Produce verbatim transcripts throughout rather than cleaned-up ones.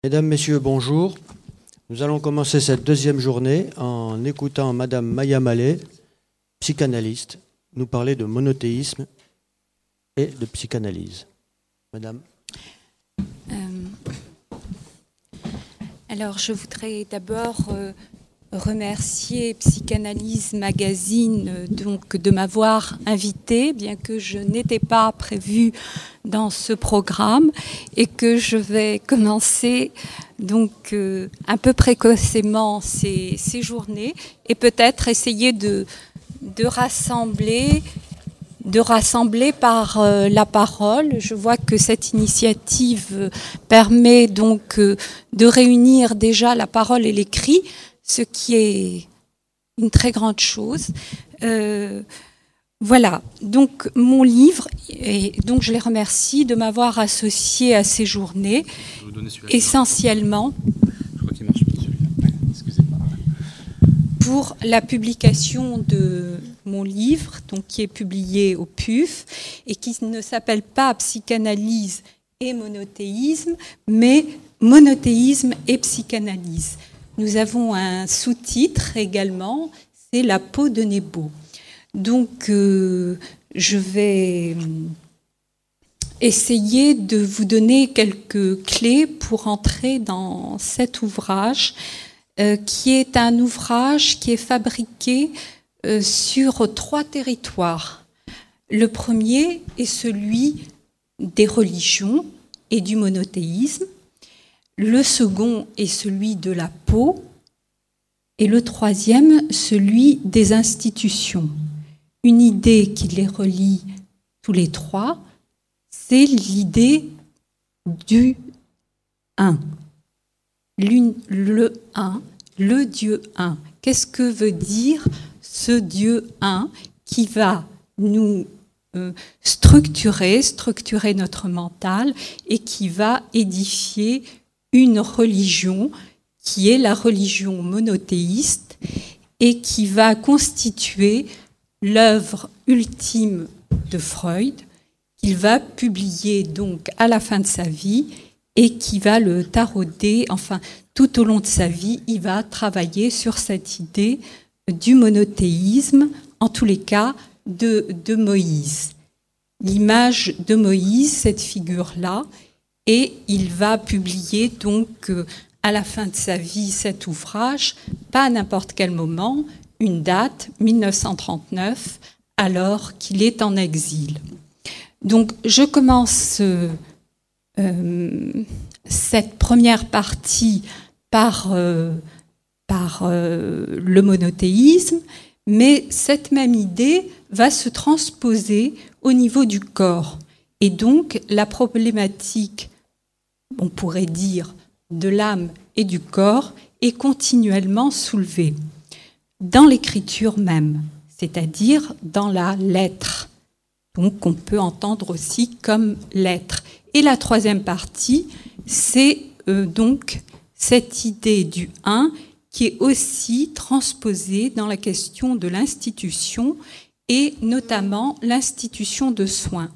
Mesdames, Messieurs, bonjour. Nous allons commencer cette deuxième journée en écoutant Madame Maya Mallet, psychanalyste, nous parler de monothéisme et de psychanalyse. Madame. Euh, alors, je voudrais d'abord euh, remercier Psychanalyse Magazine euh, donc, de m'avoir invitée, bien que je n'étais pas prévue dans ce programme, et que je vais commencer donc euh, un peu précocement ces, ces journées, et peut-être essayer de, de rassembler de rassembler par euh, la parole. Je vois que cette initiative euh, permet donc euh, de réunir déjà la parole et l'écrit, ce qui est une très grande chose. Euh, voilà, donc mon livre, et donc je les remercie de m'avoir associé à ces journées, essentiellement Je crois qu'il marche plus celui-là. Excusez-moi. pour la publication de mon livre, donc qui est publié au P U F et qui ne s'appelle pas Psychanalyse et monothéisme, mais Monothéisme et psychanalyse. Nous avons un sous-titre également, c'est La peau de Nebo. Donc, euh, je vais essayer de vous donner quelques clés pour entrer dans cet ouvrage, euh, qui est un ouvrage qui est fabriqué euh, sur trois territoires. Le premier est celui des religions et du monothéisme. Le second est celui de la peau. Et le troisième, celui des institutions. Une idée qui les relie tous les trois, c'est l'idée du un. L'une, le un, le Dieu un. Qu'est-ce que veut dire ce Dieu un qui va nous euh, structurer, structurer notre mental et qui va édifier une religion qui est la religion monothéiste et qui va constituer l'œuvre ultime de Freud, qu'il va publier donc à la fin de sa vie et qui va le tarauder, enfin tout au long de sa vie, il va travailler sur cette idée du monothéisme, en tous les cas de, de Moïse. L'image de Moïse, cette figure-là, et il va publier donc euh, à la fin de sa vie cet ouvrage, pas à n'importe quel moment, une date, mille neuf cent trente-neuf, alors qu'il est en exil. Donc je commence euh, euh, cette première partie par, euh, par euh, le monothéisme, mais cette même idée va se transposer au niveau du corps. Et donc la problématique, on pourrait dire, de l'âme et du corps est continuellement soulevée dans l'écriture même, c'est-à-dire dans la lettre, donc qu'on peut entendre aussi comme lettre. Et la troisième partie, c'est euh, donc cette idée du un qui est aussi transposée dans la question de l'institution et notamment l'institution de soins.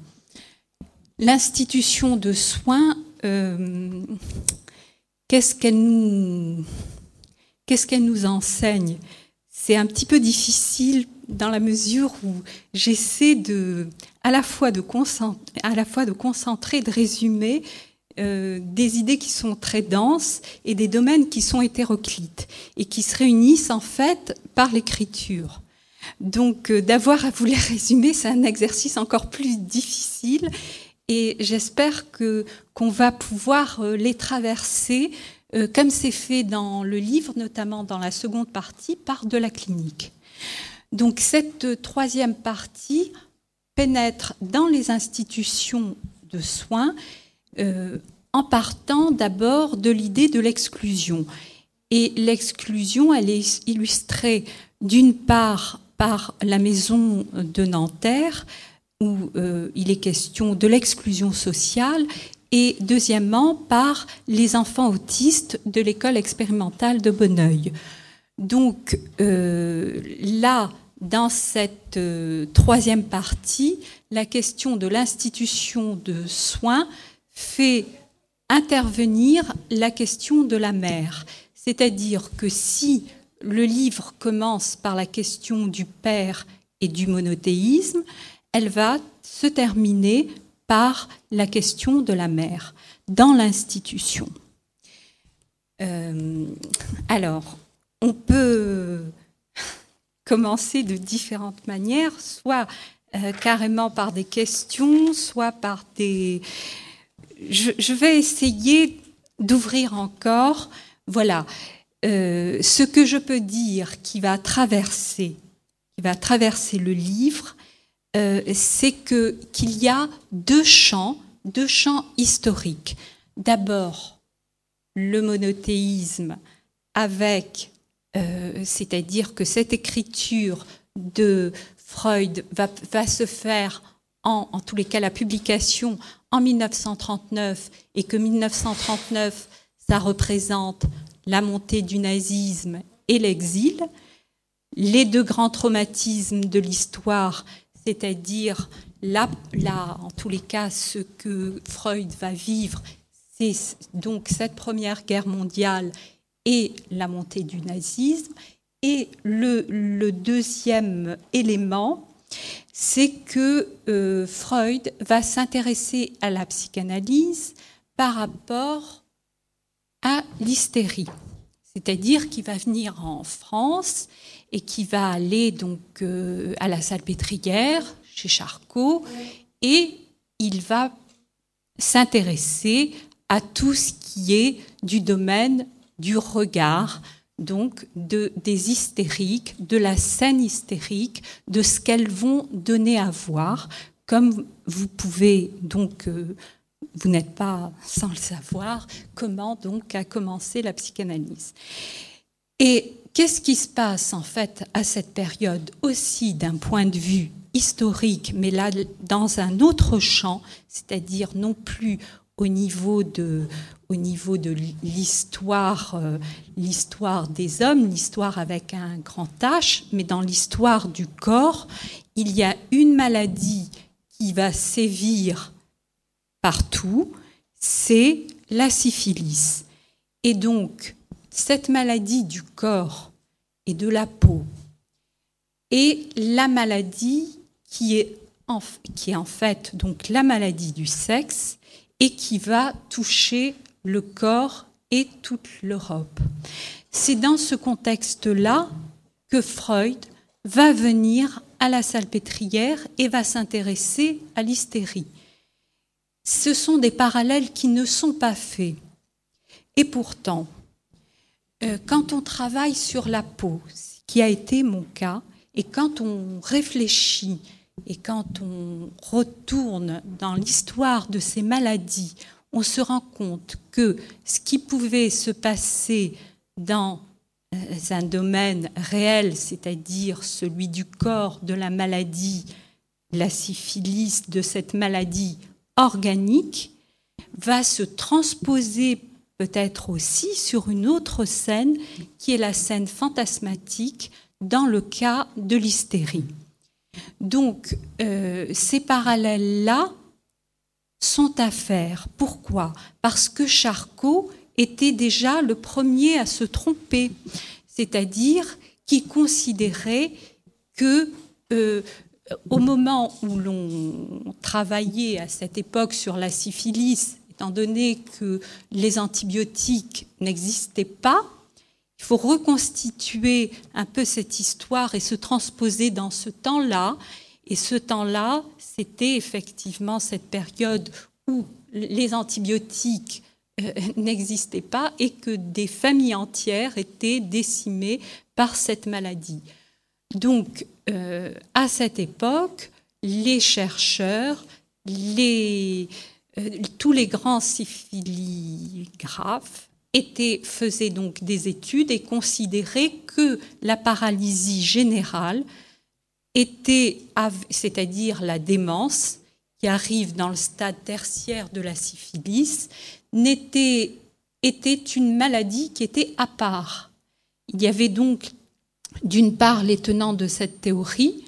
L'institution de soins, euh, qu'est-ce qu'elle nous, qu'est-ce qu'elle nous enseigne ? C'est un petit peu difficile dans la mesure où j'essaie de, à la fois de concentrer, à la fois de concentrer, de résumer euh, des idées qui sont très denses et des domaines qui sont hétéroclites et qui se réunissent en fait par l'écriture. Donc euh, d'avoir à vous les résumer, c'est un exercice encore plus difficile. Et j'espère que, qu'on va pouvoir euh, les traverser, euh, comme c'est fait dans le livre, notamment dans la seconde partie, par de la clinique. Donc cette euh, troisième partie pénètre dans les institutions de soins euh, en partant d'abord de l'idée de l'exclusion. Et l'exclusion, elle est illustrée d'une part par la maison de Nanterre, où euh, il est question de l'exclusion sociale, et deuxièmement par les enfants autistes de l'école expérimentale de Bonneuil. Donc euh, là, dans cette euh, troisième partie, la question de l'institution de soins fait intervenir la question de la mère. C'est-à-dire que si le livre commence par la question du père et du monothéisme, elle va se terminer par la question de la mère dans l'institution. Euh, alors, on peut commencer de différentes manières, soit euh, carrément par des questions, soit par des... Je, je vais essayer d'ouvrir encore, voilà, euh, ce que je peux dire qui va traverser, qui va traverser le livre, euh, c'est que qu'il y a deux champs, deux champs historiques. D'abord, le monothéisme avec, euh, c'est-à-dire que cette écriture de Freud va, va se faire, en, en tous les cas la publication en mille neuf cent trente-neuf, et que mille neuf cent trente-neuf, ça représente la montée du nazisme et l'exil, les deux grands traumatismes de l'histoire, c'est-à-dire là, là, en tous les cas, ce que Freud va vivre, c'est donc cette Première Guerre mondiale et la montée du nazisme. Et le, le deuxième élément, c'est que euh, Freud va s'intéresser à la psychanalyse par rapport à l'hystérie. C'est-à-dire qu'il va venir en France et qu'il va aller donc euh, à la Salpêtrière, chez Charcot, et il va s'intéresser à tout ce qui est du domaine du regard, donc de, des hystériques, de la scène hystérique, de ce qu'elles vont donner à voir, comme vous pouvez donc, euh, vous n'êtes pas sans le savoir, comment donc a commencé la psychanalyse. Et qu'est-ce qui se passe en fait à cette période aussi d'un point de vue historique, mais là dans un autre champ, c'est-à-dire non plus au niveau de, au niveau de l'histoire, euh, l'histoire des hommes, l'histoire avec un grand H, mais dans l'histoire du corps, il y a une maladie qui va sévir partout, c'est la syphilis. Et donc, cette maladie du corps et de la peau est la maladie qui est en, qui est en fait donc la maladie du sexe, et qui va toucher le corps et toute l'Europe. C'est dans ce contexte-là que Freud va venir à la Salpêtrière et va s'intéresser à l'hystérie. Ce sont des parallèles qui ne sont pas faits. Et pourtant, euh, quand on travaille sur la peau, ce qui a été mon cas, et quand on réfléchit et quand on retourne dans l'histoire de ces maladies, on se rend compte que ce qui pouvait se passer dans un domaine réel, c'est-à-dire celui du corps, de la maladie, la syphilis, de cette maladie organique, va se transposer peut-être aussi sur une autre scène, qui est la scène fantasmatique dans le cas de l'hystérie. Donc, euh, ces parallèles-là sont à faire. Pourquoi ? Parce que Charcot était déjà le premier à se tromper, c'est-à-dire qu'il considérait que, euh, au moment où l'on travaillait à cette époque sur la syphilis, étant donné que les antibiotiques n'existaient pas, il faut reconstituer un peu cette histoire et se transposer dans ce temps-là. Et ce temps-là, c'était effectivement cette période où les antibiotiques euh, n'existaient pas et que des familles entières étaient décimées par cette maladie. Donc, euh, à cette époque, les chercheurs, les, euh, tous les grands syphiligraphes, Était, faisait donc des études et considérait que la paralysie générale était, c'est-à-dire la démence qui arrive dans le stade tertiaire de la syphilis, n'était, était une maladie qui était à part. Il y avait donc d'une part les tenants de cette théorie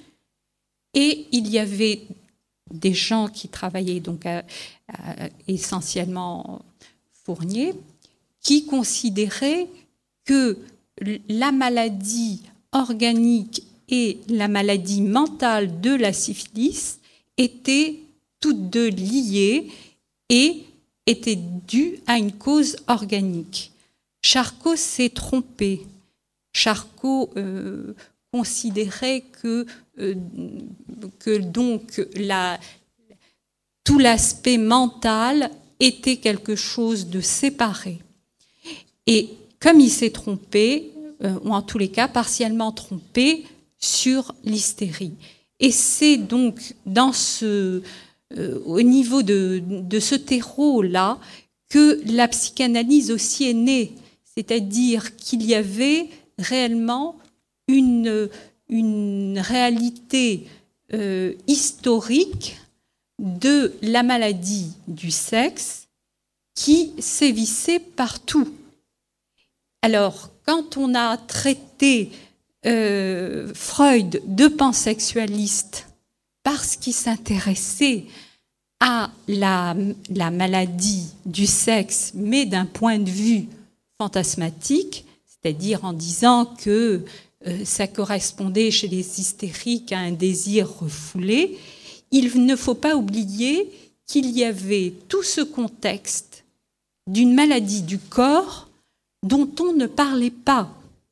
et il y avait des gens qui travaillaient donc à, à, essentiellement Fournier, qui considérait que la maladie organique et la maladie mentale de la syphilis étaient toutes deux liées et étaient dues à une cause organique. Charcot s'est trompé. Charcot euh, considérait que, euh, que donc la, tout l'aspect mental était quelque chose de séparé. Et comme il s'est trompé, euh, ou en tous les cas partiellement trompé, sur l'hystérie. Et c'est donc dans ce, euh, au niveau de, de ce terreau-là que la psychanalyse aussi est née. C'est-à-dire qu'il y avait réellement une, une réalité euh, historique de la maladie du sexe qui sévissait partout. Alors, quand on a traité euh, Freud de pansexualiste parce qu'il s'intéressait à la, la maladie du sexe, mais d'un point de vue fantasmatique, c'est-à-dire en disant que euh, ça correspondait chez les hystériques à un désir refoulé, il ne faut pas oublier qu'il y avait tout ce contexte d'une maladie du corps dont on ne parlait pas.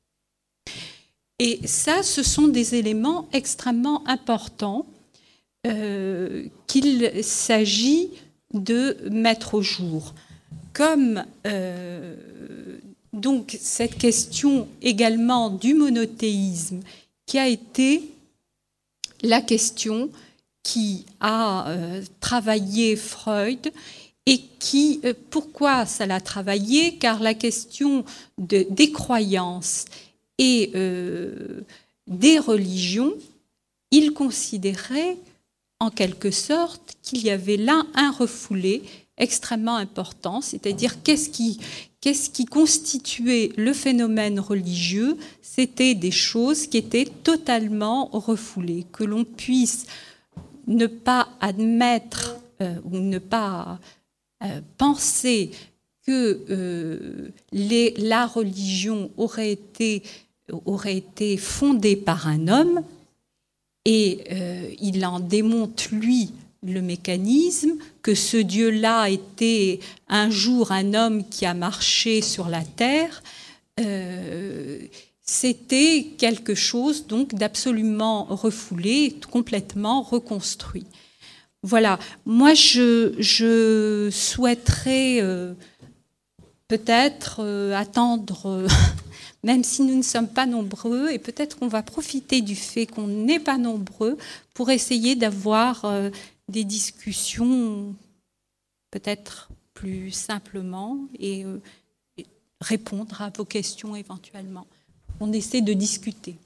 Et ça, ce sont des éléments extrêmement importants euh, qu'il s'agit de mettre au jour. Comme euh, donc cette question également du monothéisme, qui a été la question qui a euh, travaillé Freud et qui, euh, pourquoi ça l'a travaillé? Car la question de, des croyances et euh, des religions, il considérait en quelque sorte qu'il y avait là un refoulé extrêmement important, c'est-à-dire qu'est-ce qui, qu'est-ce qui constituait le phénomène religieux? C'était des choses qui étaient totalement refoulées, que l'on puisse ne pas admettre euh, ou ne pas euh, penser que euh, les, la religion aurait été, aurait été fondée par un homme, et euh, il en démonte, lui, le mécanisme, que ce Dieu-là était un jour un homme qui a marché sur la terre. Euh, c'était quelque chose donc d'absolument refoulé, complètement reconstruit. Voilà, moi je, je souhaiterais euh, peut-être euh, attendre, euh, même si nous ne sommes pas nombreux, et peut-être qu'on va profiter du fait qu'on n'est pas nombreux pour essayer d'avoir euh, des discussions peut-être plus simplement et, euh, et répondre à vos questions éventuellement. On essaie de discuter.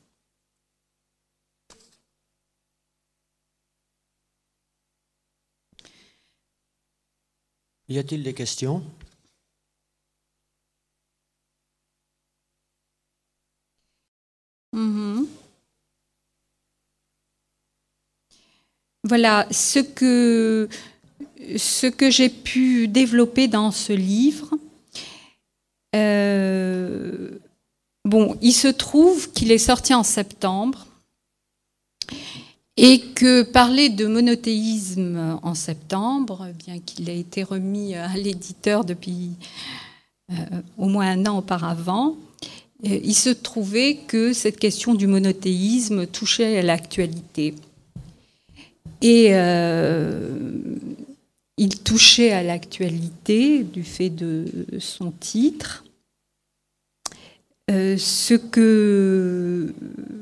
Y a-t-il des questions? Mm-hmm. Voilà, ce que, ce que j'ai pu développer dans ce livre. Euh, bon, il se trouve qu'il est sorti en septembre et que parler de monothéisme en septembre, bien qu'il ait été remis à l'éditeur depuis euh, au moins un an auparavant, euh, il se trouvait que cette question du monothéisme touchait à l'actualité. Et euh, il touchait à l'actualité du fait de son titre. Euh, ce que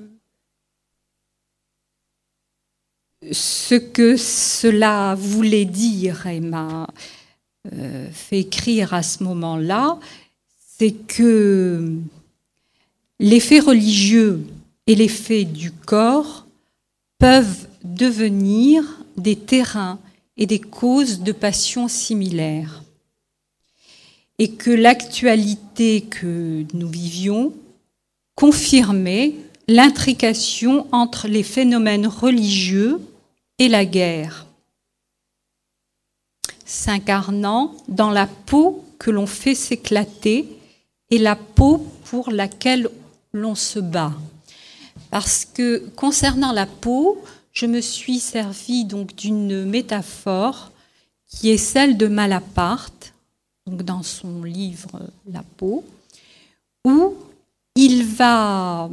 ce que cela voulait dire et m'a euh, fait écrire à ce moment-là, c'est que les faits religieux et les faits du corps peuvent devenir des terrains et des causes de passions similaires. Et que l'actualité que nous vivions confirmait l'intrication entre les phénomènes religieux et la guerre, s'incarnant dans la peau que l'on fait s'éclater et la peau pour laquelle l'on se bat. Parce que concernant la peau, je me suis servi donc d'une métaphore qui est celle de Malaparte, donc dans son livre La peau, où il va,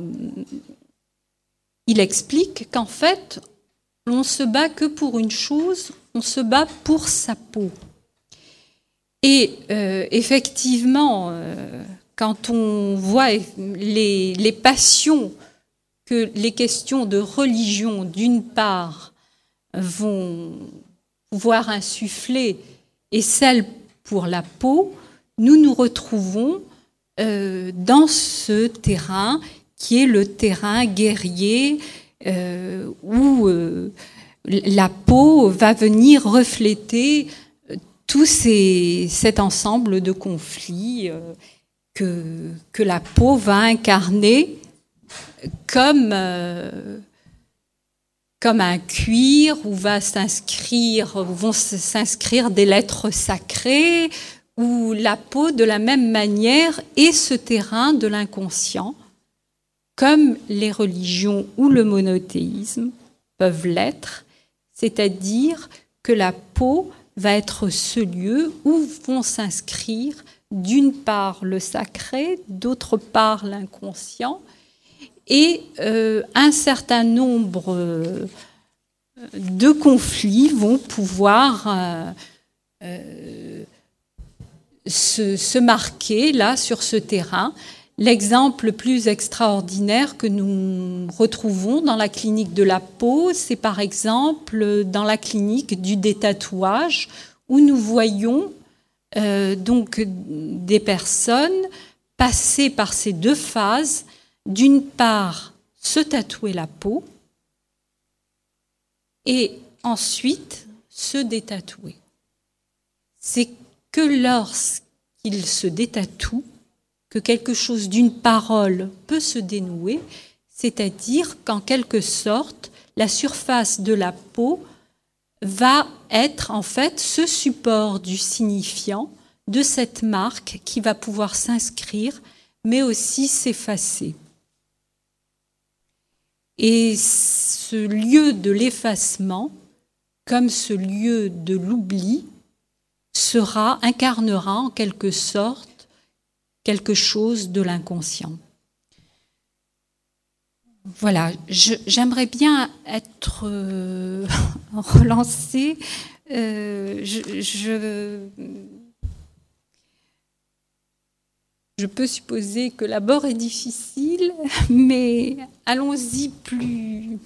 il explique qu'en fait, on ne se bat que pour une chose, on se bat pour sa peau. Et euh, effectivement, euh, quand on voit les, les passions que les questions de religion, d'une part, vont pouvoir insuffler, et celles pour la peau, nous nous retrouvons euh, dans ce terrain qui est le terrain guerrier, euh, où euh, la peau va venir refléter tout ces, cet ensemble de conflits euh, que, que la peau va incarner comme, euh, comme un cuir où va s'inscrire, où vont s'inscrire des lettres sacrées, où la peau, de la même manière, est ce terrain de l'inconscient, comme les religions ou le monothéisme peuvent l'être, c'est-à-dire que la peau va être ce lieu où vont s'inscrire d'une part le sacré, d'autre part l'inconscient, et euh, un certain nombre euh, de conflits vont pouvoir euh, euh, se, se marquer là sur ce terrain. L'exemple le plus extraordinaire que nous retrouvons dans la clinique de la peau, c'est par exemple dans la clinique du détatouage, où nous voyons euh, donc des personnes passer par ces deux phases. D'une part, se tatouer la peau et ensuite se détatouer. C'est que lorsqu'il se détatoue que quelque chose d'une parole peut se dénouer, c'est-à-dire qu'en quelque sorte, la surface de la peau va être en fait ce support du signifiant de cette marque qui va pouvoir s'inscrire, mais aussi s'effacer. Et ce lieu de l'effacement, comme ce lieu de l'oubli, sera, incarnera en quelque sorte quelque chose de l'inconscient. Voilà, je, j'aimerais bien être euh, relancée. Euh, je, je, je peux supposer que l'abord est difficile, mais allons-y plus.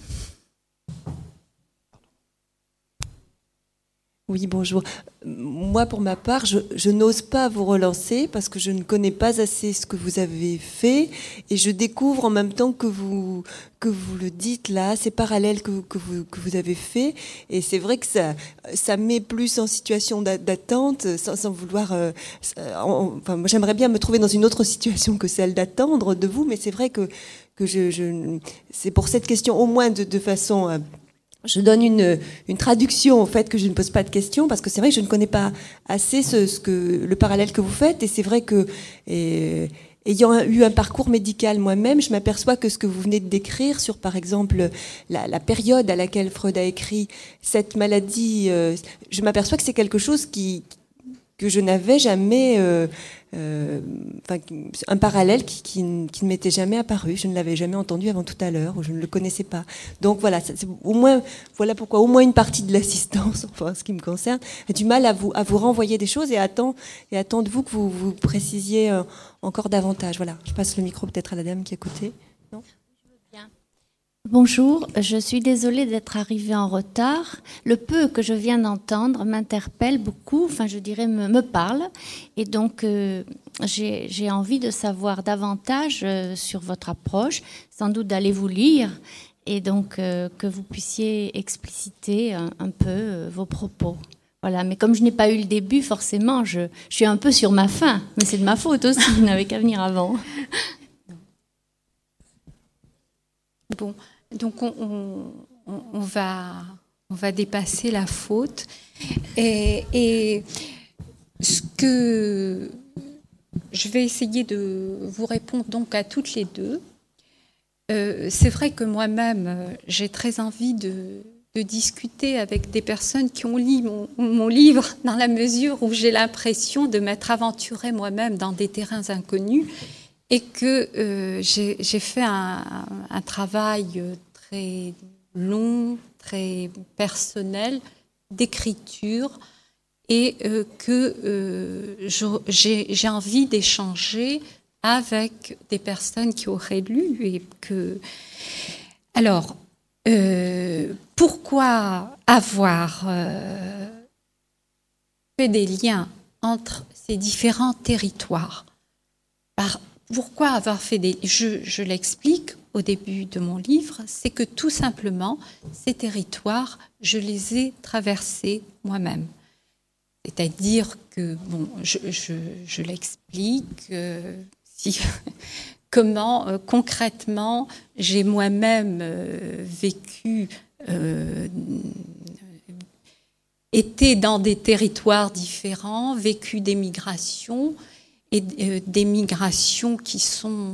Oui, bonjour. Moi, pour ma part, je, je n'ose pas vous relancer parce que je ne connais pas assez ce que vous avez fait et je découvre en même temps que vous, que vous le dites là, ces parallèles que, que, vous, que vous avez fait. Et c'est vrai que ça, ça met plus en situation d'attente sans, sans vouloir... Euh, en, enfin, moi, j'aimerais bien me trouver dans une autre situation que celle d'attendre de vous, mais c'est vrai que, que je, je, c'est pour cette question au moins de, de façon... Euh, Je donne une, une traduction au fait que je ne pose pas de questions parce que c'est vrai que je ne connais pas assez ce, ce que, le parallèle que vous faites et c'est vrai que et, ayant eu un parcours médical moi-même, je m'aperçois que ce que vous venez de décrire sur par exemple la, la période à laquelle Freud a écrit cette maladie, euh, je m'aperçois que c'est quelque chose qui, que je n'avais jamais... Euh, Euh, enfin, un parallèle qui, qui, qui ne m'était jamais apparu. Je ne l'avais jamais entendu avant tout à l'heure, ou je ne le connaissais pas. Donc voilà, c'est au moins, voilà pourquoi au moins une partie de l'assistance, enfin, ce qui me concerne, a du mal à vous, à vous renvoyer des choses et attend, et attend de vous que vous vous précisiez euh, encore davantage. Voilà, je passe le micro peut-être à la dame qui est à côté. Non ? Bonjour, je suis désolée d'être arrivée en retard. Le peu que je viens d'entendre m'interpelle beaucoup, enfin je dirais me, me parle. Et donc euh, j'ai, j'ai envie de savoir davantage euh, sur votre approche, sans doute d'aller vous lire et donc euh, que vous puissiez expliciter un, un peu euh, vos propos. Voilà, mais comme je n'ai pas eu le début, forcément, je, je suis un peu sur ma faim. Mais c'est de ma faute aussi, je n'avais qu'à venir avant. Bon, donc on, on, on, va, on va dépasser la faute. Et, et ce que je vais essayer de vous répondre donc à toutes les deux. Euh, c'est vrai que moi-même, j'ai très envie de, de discuter avec des personnes qui ont lu mon, mon livre, dans la mesure où j'ai l'impression de m'être aventurée moi-même dans des terrains inconnus et que euh, j'ai, j'ai fait un, un travail très long, très personnel d'écriture et euh, que euh, je, j'ai, j'ai envie d'échanger avec des personnes qui auraient lu et que... Alors, euh, pourquoi avoir euh, fait des liens entre ces différents territoires? Par, Pourquoi avoir fait des... Je, je l'explique au début de mon livre, c'est que tout simplement, ces territoires, je les ai traversés moi-même. C'est-à-dire que, bon, je, je, je l'explique... Euh, Si, comment euh, concrètement j'ai moi-même euh, vécu, euh, été dans des territoires différents, vécu des migrations et euh, des migrations qui sont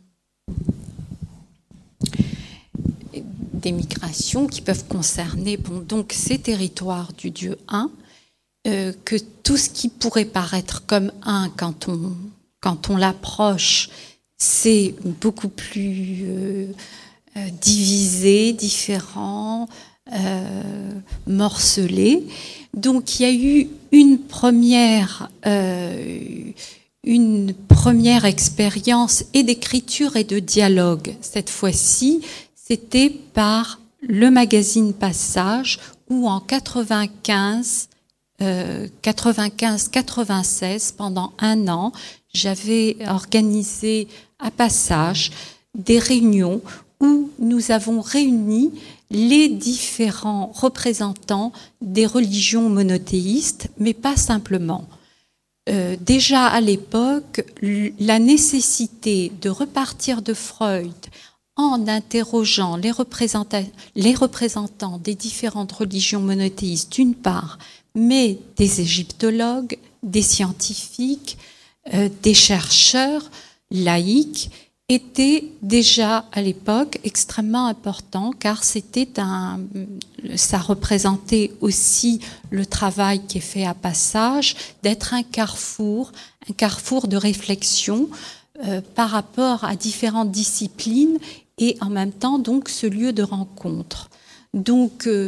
des migrations qui peuvent concerner bon, donc ces territoires du Dieu un, euh, que tout ce qui pourrait paraître comme un quand on Quand on l'approche, c'est beaucoup plus euh, euh, divisé, différent, euh, morcelé. Donc il y a eu une première, euh, une première expérience et d'écriture et de dialogue. Cette fois-ci, c'était par le magazine Passage, où en quatre-vingt-quinze, euh, quatre-vingt-quinze quatre-vingt-seize, pendant un an, j'avais organisé à Passage des réunions où nous avons réuni les différents représentants des religions monothéistes, mais pas simplement. Euh, déjà à l'époque, la nécessité de repartir de Freud en interrogeant les représentants, les représentants des différentes religions monothéistes d'une part, mais des égyptologues, des scientifiques, Euh, des chercheurs laïcs était déjà à l'époque extrêmement important car c'était un, ça représentait aussi le travail qui est fait à Passage, d'être un carrefour, un carrefour de réflexion euh, par rapport à différentes disciplines et en même temps donc ce lieu de rencontre. Donc euh,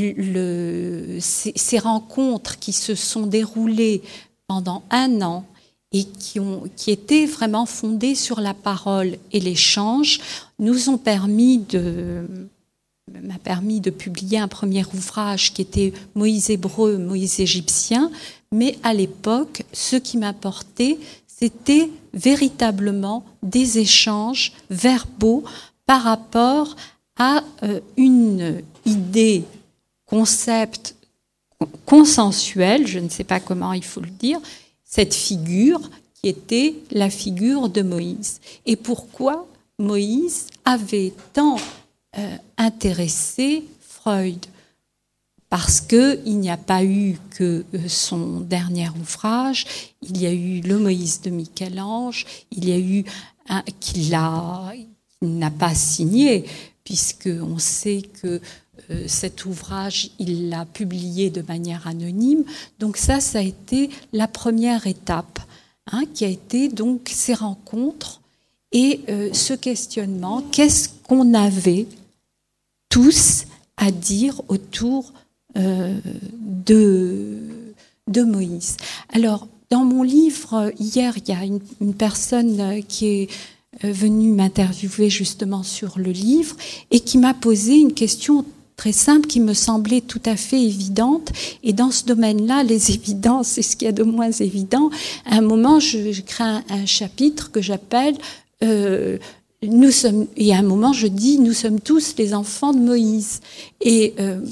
le, ces, ces rencontres qui se sont déroulées pendant un an et qui, ont, qui étaient vraiment fondées sur la parole et l'échange, nous ont permis de, m'a permis de publier un premier ouvrage qui était Moïse hébreu, Moïse égyptien, mais à l'époque, ce qui m'importait, c'était véritablement des échanges verbaux par rapport à euh, une idée, concept consensuel, je ne sais pas comment il faut le dire, cette figure qui était la figure de Moïse. Et pourquoi Moïse avait tant euh, intéressé Freud? Parce qu'il n'y a pas eu que son dernier ouvrage, il y a eu le Moïse de Michel-Ange, il y a eu un qu'il a, qu'il n'a pas signé, puisqu'on sait que Euh, cet ouvrage, il l'a publié de manière anonyme. Donc ça, ça a été la première étape, hein, qui a été donc ces rencontres et euh, ce questionnement. Qu'est-ce qu'on avait tous à dire autour euh, de, de Moïse? Alors, dans mon livre, hier, il y a une, une personne qui est venue m'interviewer justement sur le livre et qui m'a posé une question très simple qui me semblait tout à fait évidente. Et dans ce domaine-là, les évidences, c'est ce qu'il y a de moins évident. À un moment, je, je crée un, un chapitre que j'appelle euh, nous sommes, et à un moment, je dis nous sommes tous les enfants de Moïse. Et euh,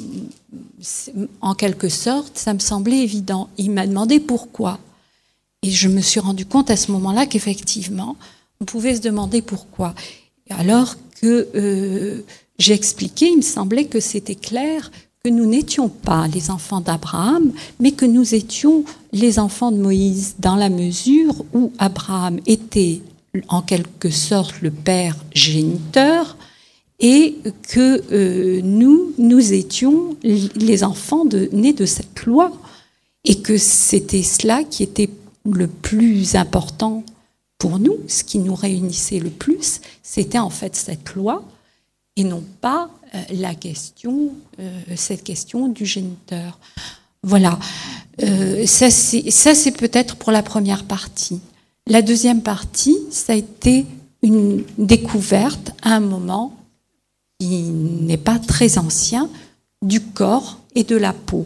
en quelque sorte, ça me semblait évident. Il m'a demandé pourquoi. Et je me suis rendu compte à ce moment-là qu'effectivement, on pouvait se demander pourquoi. Alors que euh, j'ai expliqué, il me semblait que c'était clair que nous n'étions pas les enfants d'Abraham, mais que nous étions les enfants de Moïse, dans la mesure où Abraham était en quelque sorte le père géniteur, et que euh, nous, nous étions les enfants de, nés de cette loi, et que c'était cela qui était le plus important pour nous, ce qui nous réunissait le plus, c'était en fait cette loi, et non pas euh, la question, euh, cette question du géniteur. Voilà, euh, ça c'est, ça c'est peut-être pour la première partie. La deuxième partie, ça a été une découverte à un moment qui n'est pas très ancien, du corps et de la peau.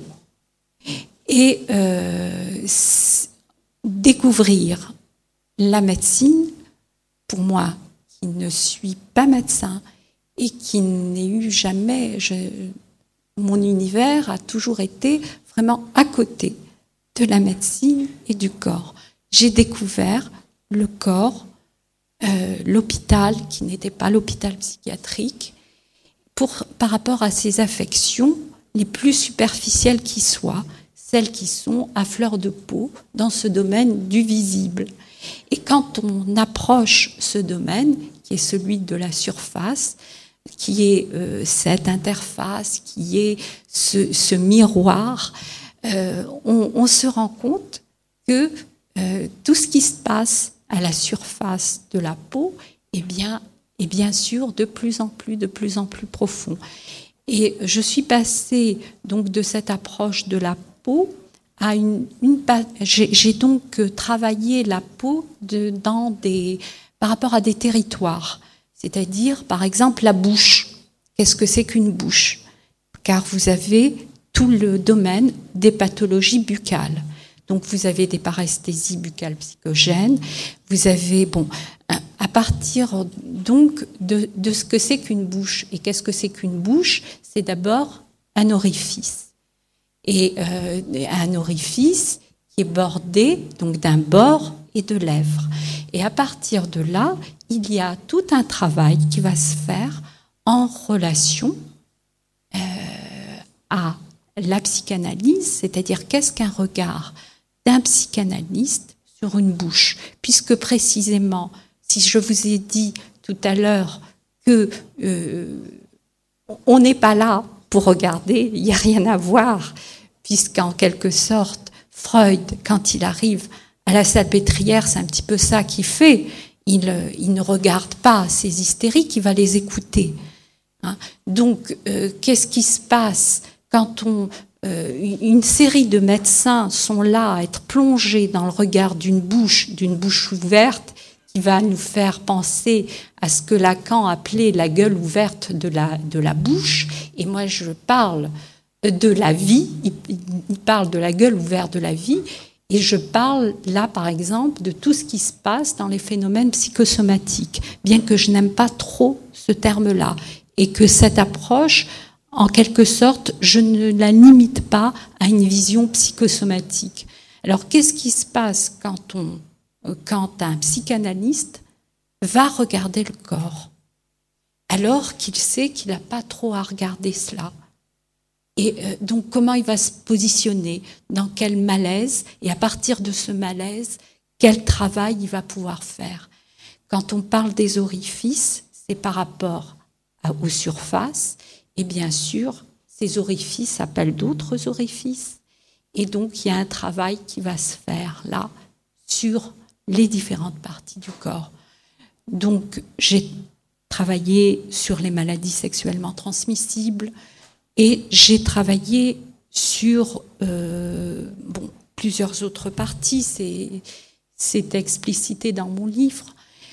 Et euh, découvrir la médecine, pour moi, qui ne suis pas médecin et qui n'ai eu jamais... Je, mon univers a toujours été vraiment à côté de la médecine et du corps. J'ai découvert le corps, euh, l'hôpital, qui n'était pas l'hôpital psychiatrique, pour, par rapport à ces affections les plus superficielles qui soient, celles qui sont à fleur de peau dans ce domaine du visible. Et quand on approche ce domaine, qui est celui de la surface, qui est euh, cette interface, qui est ce, ce miroir, euh, on, on se rend compte que euh, tout ce qui se passe à la surface de la peau est bien, est bien sûr de plus en plus, de plus en plus profond. Et je suis passée donc de cette approche de la peau à une, une j'ai, j'ai donc travaillé la peau de, dans des, par rapport à des territoires, c'est-à-dire par exemple la bouche. Qu'est-ce que c'est qu'une bouche? Car vous avez tout le domaine des pathologies buccales. Donc vous avez des paresthésies buccales psychogènes, vous avez, bon, à partir donc de, de ce que c'est qu'une bouche. Et qu'est-ce que c'est qu'une bouche? C'est d'abord un orifice. Et euh, un orifice qui est bordé donc d'un bord et de lèvres. Et à partir de là, il y a tout un travail qui va se faire en relation euh, à la psychanalyse, c'est-à-dire qu'est-ce qu'un regard d'un psychanalyste sur une bouche, puisque précisément, si je vous ai dit tout à l'heure que euh, on n'est pas là pour regarder, il n'y a rien à voir, puisqu'en quelque sorte, Freud, quand il arrive à la salpêtrière, c'est un petit peu ça qu'il fait. Il, il ne regarde pas ces hystériques, il va les écouter. Hein. Donc, euh, qu'est-ce qui se passe quand on, euh, une série de médecins sont là à être plongés dans le regard d'une bouche, d'une bouche ouverte, qui va nous faire penser à ce que Lacan appelait la gueule ouverte de la, de la bouche. Et moi, je parle de la vie, il, il parle de la gueule ouverte de la vie, et je parle là, par exemple, de tout ce qui se passe dans les phénomènes psychosomatiques, bien que je n'aime pas trop ce terme-là, et que cette approche, en quelque sorte, je ne la limite pas à une vision psychosomatique. Alors, qu'est-ce qui se passe quand on quand un psychanalyste va regarder le corps, alors qu'il sait qu'il n'a pas trop à regarder cela? Et donc, comment il va se positionner? Dans quel malaise? Et à partir de ce malaise, quel travail il va pouvoir faire? Quand on parle des orifices, c'est par rapport à, aux surfaces, et bien sûr, ces orifices appellent d'autres orifices. Et donc, il y a un travail qui va se faire là, sur les différentes parties du corps. Donc, j'ai travaillé sur les maladies sexuellement transmissibles et j'ai travaillé sur euh, bon, plusieurs autres parties, c'est, c'est explicité dans mon livre,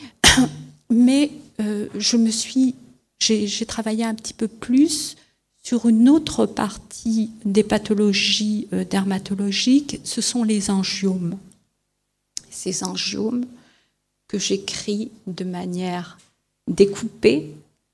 mais euh, je me suis, j'ai, j'ai travaillé un petit peu plus sur une autre partie des pathologies euh, dermatologiques, ce sont les angiomes. Ces angiomes que j'écris de manière découpée,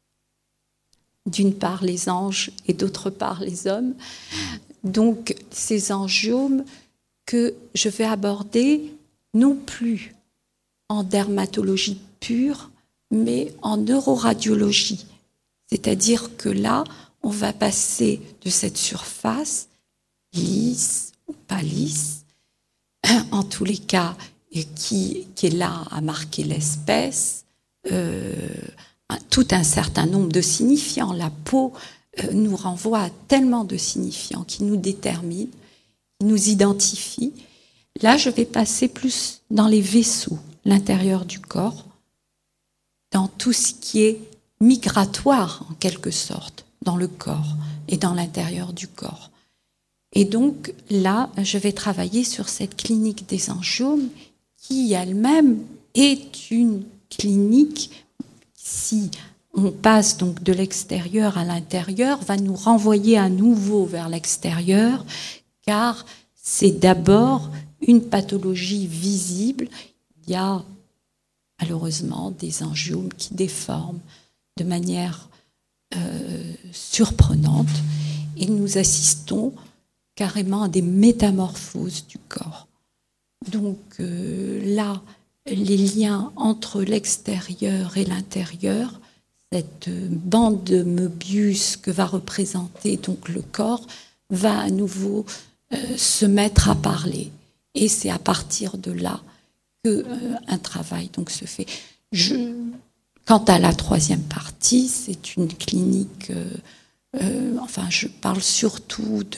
d'une part les anges et d'autre part les hommes. Donc ces angiomes que je vais aborder non plus en dermatologie pure, mais en neuroradiologie. C'est-à-dire que là, on va passer de cette surface lisse ou pas lisse, en tous les cas, qui, qui est là à marquer l'espèce, euh, un, tout un certain nombre de signifiants. La peau euh, nous renvoie à tellement de signifiants qui nous déterminent, qui nous identifient. Là, je vais passer plus dans les vaisseaux, l'intérieur du corps, dans tout ce qui est migratoire, en quelque sorte, dans le corps et dans l'intérieur du corps. Et donc, là, je vais travailler sur cette clinique des angiomes qui, elle-même, est une clinique, si on passe donc de l'extérieur à l'intérieur, va nous renvoyer à nouveau vers l'extérieur, car c'est d'abord une pathologie visible. Il y a malheureusement des angiomes qui déforment de manière euh, surprenante et nous assistons carrément à des métamorphoses du corps. Donc euh, là, les liens entre l'extérieur et l'intérieur, cette bande de Möbius que va représenter donc le corps, va à nouveau euh, se mettre à parler. Et c'est à partir de là que euh, un travail donc se fait. Je, quant à la troisième partie, c'est une clinique. Euh, euh, enfin, je parle surtout de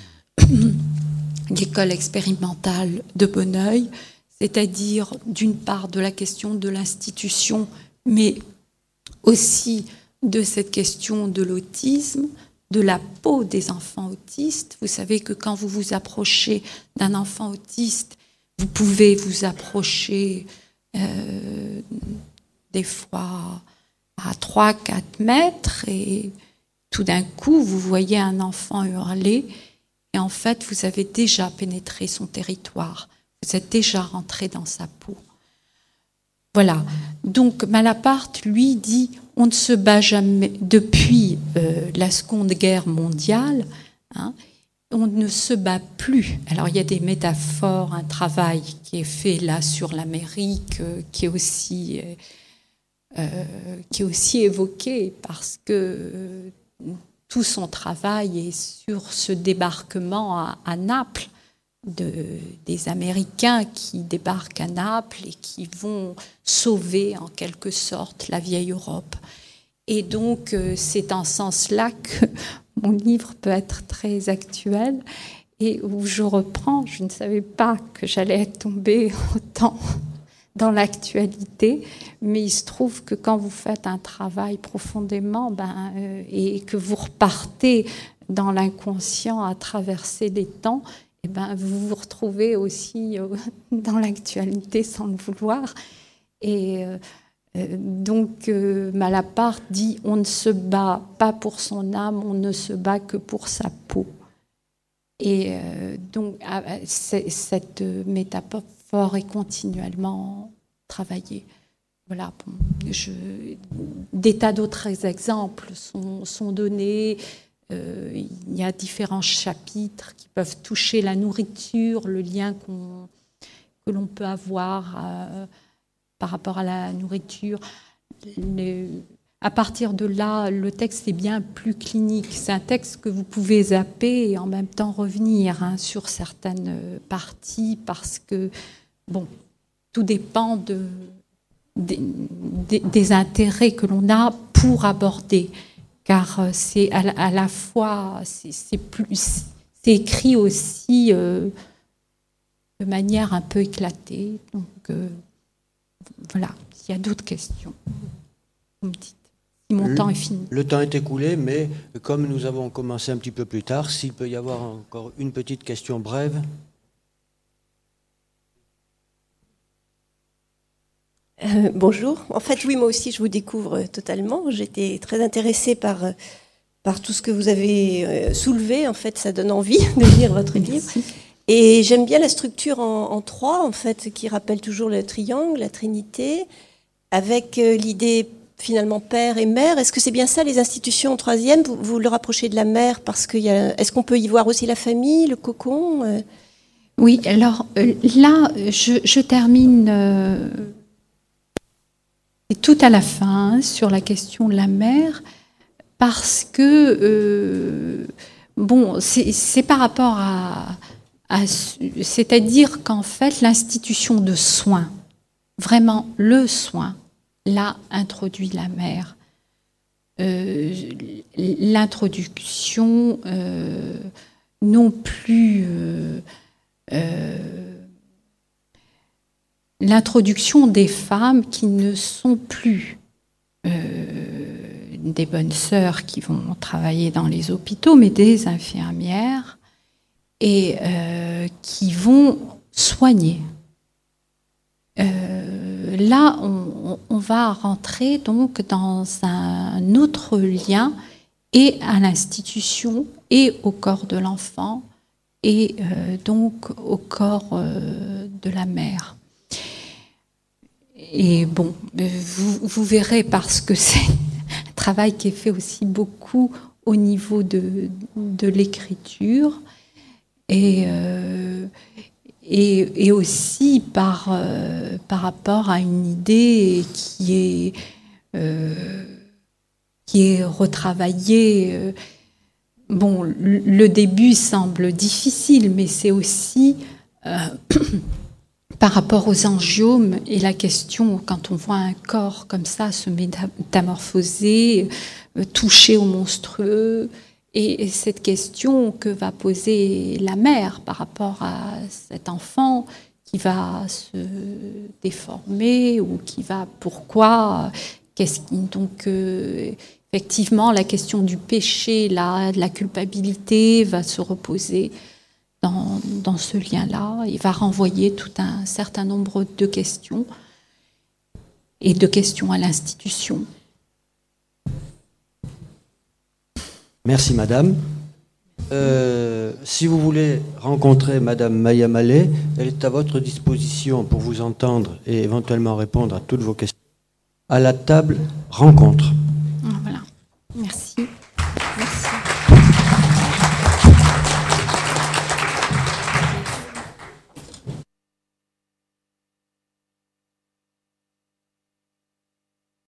l'école expérimentale de Bonneuil, c'est-à-dire d'une part de la question de l'institution, mais aussi de cette question de l'autisme, de la peau des enfants autistes. Vous savez que quand vous vous approchez d'un enfant autiste, vous pouvez vous approcher euh, des fois à trois à quatre mètres et tout d'un coup, vous voyez un enfant hurler et en fait, vous avez déjà pénétré son territoire. Vous êtes déjà rentré dans sa peau. Voilà. Donc, Malaparte, lui, dit on ne se bat jamais, depuis euh, la Seconde Guerre mondiale, hein, on ne se bat plus. Alors, il y a des métaphores, un travail qui est fait là sur l'Amérique, euh, qui est aussi, euh, qui est aussi évoqué parce que euh, tout son travail est sur ce débarquement à, à Naples, de, des Américains qui débarquent à Naples et qui vont sauver en quelque sorte la vieille Europe. Et donc, euh, c'est en ce sens-là que mon livre peut être très actuel et où je reprends, je ne savais pas que j'allais tomber autant dans l'actualité, mais il se trouve que quand vous faites un travail profondément ben, euh, et que vous repartez dans l'inconscient à traverser les temps, et ben, vous vous retrouvez aussi euh, dans l'actualité sans le vouloir. Et euh, euh, donc euh, Malaparte dit on ne se bat pas pour son âme, on ne se bat que pour sa peau. Et euh, donc euh, cette métaphore est continuellement travaillée. Voilà, bon, je, des tas d'autres exemples sont, sont donnés. Euh, il y a différents chapitres qui peuvent toucher la nourriture, le lien qu'on, que l'on peut avoir euh, par rapport à la nourriture. Les, à partir de là, le texte est bien plus clinique. C'est un texte que vous pouvez zapper et en même temps revenir hein, sur certaines parties parce que, bon, tout dépend de, des, des, des intérêts que l'on a pour aborder. Car c'est à la, à la fois, c'est, c'est, plus, c'est écrit aussi euh, de manière un peu éclatée. Donc, euh, voilà, s'il y a d'autres questions, vous me dites. Si mon le, temps est fini. Le temps est écoulé, mais comme nous avons commencé un petit peu plus tard, s'il peut y avoir encore une petite question brève. Euh, bonjour. En fait, oui, moi aussi, je vous découvre totalement. J'étais très intéressée par, par tout ce que vous avez soulevé. En fait, ça donne envie de lire votre livre. Et j'aime bien la structure en, en trois, en fait, qui rappelle toujours le triangle, la trinité, avec l'idée finalement père et mère. Est-ce que c'est bien ça, les institutions en troisième? vous, vous le rapprochez de la mère parce qu'il y a... Est-ce qu'on peut y voir aussi la famille, le cocon? Oui, alors euh, là, je, je termine... Euh... Et tout à la fin, sur la question de la mère, parce que, euh, bon, c'est par rapport à, à c'est-à-dire qu'en fait, l'institution de soins, vraiment le soin, l'a introduit la mère. Euh, L'introduction euh, non plus... Euh, euh, l'introduction des femmes qui ne sont plus euh, des bonnes sœurs qui vont travailler dans les hôpitaux, mais des infirmières et euh, qui vont soigner. Euh, là, on, on va rentrer donc dans un autre lien et à l'institution et au corps de l'enfant et euh, donc au corps euh, de la mère. Et bon, vous, vous verrez, parce que c'est un travail qui est fait aussi beaucoup au niveau de, de l'écriture et, euh, et, et aussi par, euh, par rapport à une idée qui est, euh, qui est retravaillée. Euh, bon, le début semble difficile, mais c'est aussi... Euh, par rapport aux angiomes et la question, quand on voit un corps comme ça se métamorphoser, euh, toucher au monstrueux, et, et cette question que va poser la mère par rapport à cet enfant qui va se déformer ou qui va... Pourquoi qu'est-ce qui, donc, euh, effectivement, la question du péché, la, de la culpabilité va se reposer Dans, dans ce lien-là. Il va renvoyer tout un certain nombre de questions et de questions à l'institution. Merci Madame. Euh, si vous voulez rencontrer Madame Maya Mallet, elle est à votre disposition pour vous entendre et éventuellement répondre à toutes vos questions à la table rencontre. Voilà. Merci.